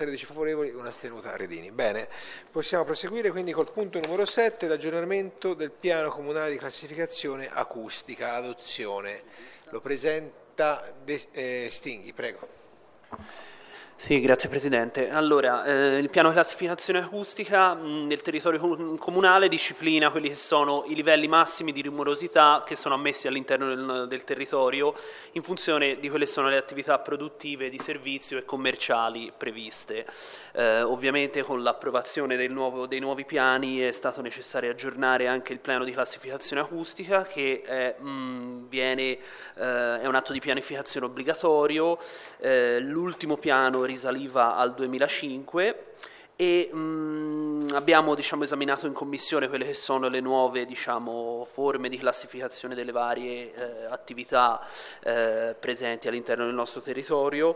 13 favorevoli, una astenuta. Redini. Bene, possiamo proseguire quindi col punto numero 7, l'aggiornamento del piano comunale di classificazione acustica, adozione. Lo presenta Stinghi, prego. Sì, grazie Presidente. Allora, il piano di classificazione acustica nel territorio comunale disciplina quelli che sono i livelli massimi di rumorosità che sono ammessi all'interno del territorio in funzione di quelle sono le attività produttive, di servizio e commerciali previste. Ovviamente con l'approvazione dei nuovi piani è stato necessario aggiornare anche il piano di classificazione acustica che è un atto di pianificazione obbligatorio. L'ultimo piano risaliva al 2005 e abbiamo esaminato in commissione quelle che sono le nuove forme di classificazione delle varie attività presenti all'interno del nostro territorio.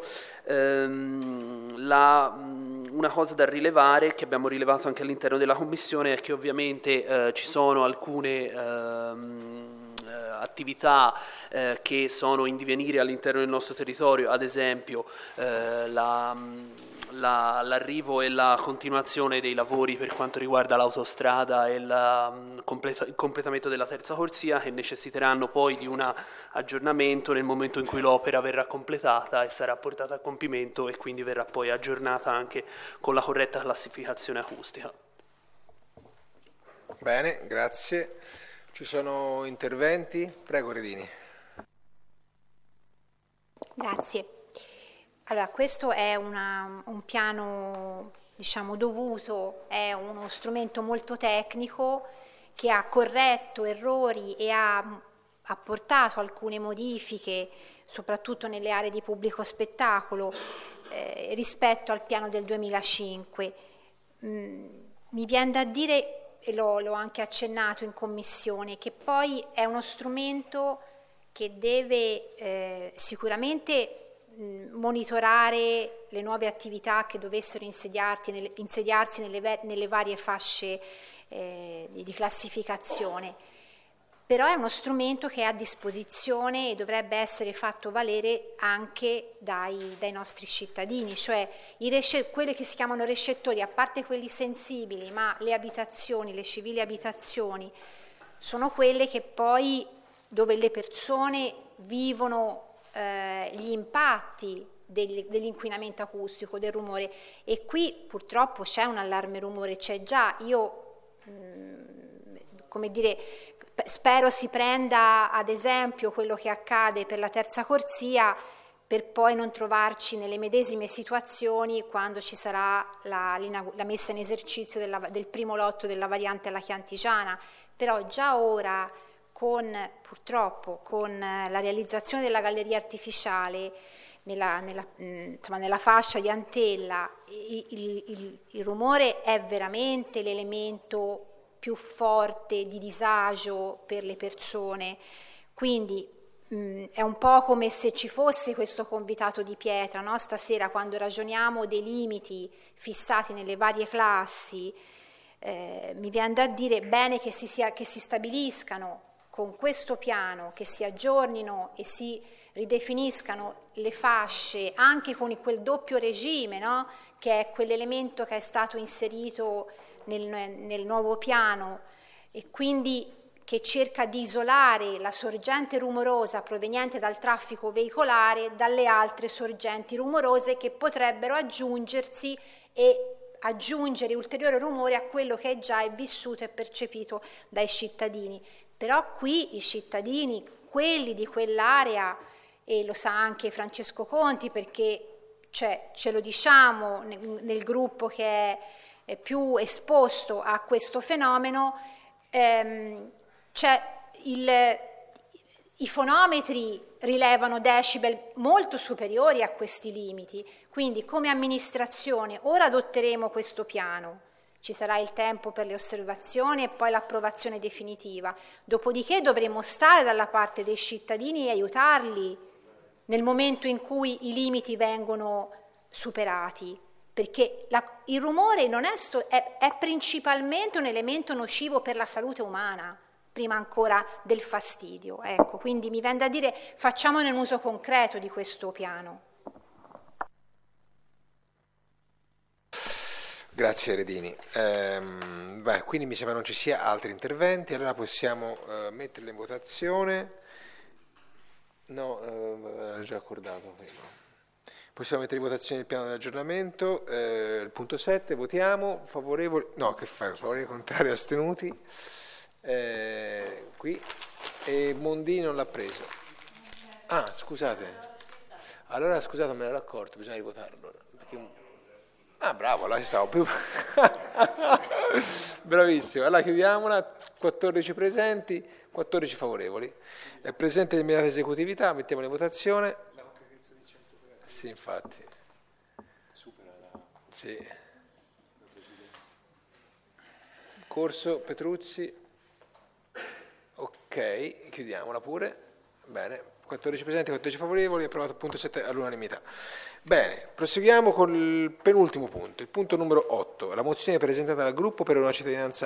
Una cosa da rilevare, che abbiamo rilevato anche all'interno della commissione, è che ovviamente ci sono alcune attività che sono in divenire all'interno del nostro territorio, ad esempio l'arrivo e la continuazione dei lavori per quanto riguarda l'autostrada e il completamento della terza corsia, che necessiteranno poi di un aggiornamento nel momento in cui l'opera verrà completata e sarà portata a compimento e quindi verrà poi aggiornata anche con la corretta classificazione acustica. Bene, grazie. Ci sono interventi? Prego Redini. Grazie. Allora, questo è un piano, dovuto, è uno strumento molto tecnico che ha corretto errori e ha apportato alcune modifiche, soprattutto nelle aree di pubblico spettacolo, rispetto al piano del 2005. Mi viene da dire, e l'ho anche accennato in commissione, che poi è uno strumento che deve sicuramente monitorare le nuove attività che dovessero insediarsi nelle varie fasce di classificazione, però è uno strumento che è a disposizione e dovrebbe essere fatto valere anche dai nostri cittadini, cioè quelli che si chiamano recettori, a parte quelli sensibili, ma le abitazioni, le civili abitazioni, sono quelle che poi dove le persone vivono gli impatti dell'inquinamento acustico, del rumore, e qui purtroppo c'è un allarme rumore, c'è già. Spero si prenda ad esempio quello che accade per la terza corsia, per poi non trovarci nelle medesime situazioni quando ci sarà la messa in esercizio del primo lotto della variante alla Chiantigiana. Però già ora, purtroppo con la realizzazione della galleria artificiale nella fascia di Antella, il rumore è veramente l'elemento più forte di disagio per le persone, quindi è un po' come se ci fosse questo convitato di pietra, no? Stasera quando ragioniamo dei limiti fissati nelle varie classi, mi viene da dire bene che si stabiliscano con questo piano, che si aggiornino e si ridefiniscano le fasce anche con quel doppio regime, no? Che è quell'elemento che è stato inserito nel nuovo piano e quindi che cerca di isolare la sorgente rumorosa proveniente dal traffico veicolare dalle altre sorgenti rumorose che potrebbero aggiungersi e aggiungere ulteriore rumore a quello che già è vissuto e percepito dai cittadini. Però qui i cittadini, quelli di quell'area, e lo sa anche Francesco Conti perché ce lo diciamo nel gruppo che è più esposto a questo fenomeno, i fonometri rilevano decibel molto superiori a questi limiti, quindi come amministrazione ora adotteremo questo piano, ci sarà il tempo per le osservazioni e poi l'approvazione definitiva, dopodiché dovremo stare dalla parte dei cittadini e aiutarli nel momento in cui i limiti vengono superati, perché il rumore non è principalmente un elemento nocivo per la salute umana, prima ancora del fastidio. Ecco, quindi mi viene da dire facciamone un uso concreto di questo piano. Grazie Redini. Quindi mi sembra non ci sia altri interventi, allora possiamo metterlo in votazione. No, avevo già accordato prima. Possiamo mettere in votazione il piano di aggiornamento, il punto 7, votiamo, favorevoli, no, che fai, favorevoli, contrari, astenuti, qui, e Mondini non l'ha preso. Ah, scusate, allora scusate, non me l'ero accorto, bisogna rivotarlo allora. Ah, bravo, allora ci stavo più. Bravissimo, allora chiudiamola, 14 presenti, 14 favorevoli. È presente l'immediata esecutività, mettiamola in votazione. Sì, infatti. Supera la... Sì. Corso Petruzzi. Ok, chiudiamola pure. Bene, 14 presenti, 14 favorevoli, approvato il punto 7 all'unanimità. Bene, proseguiamo col penultimo punto, il punto numero 8, la mozione presentata dal gruppo per una cittadinanza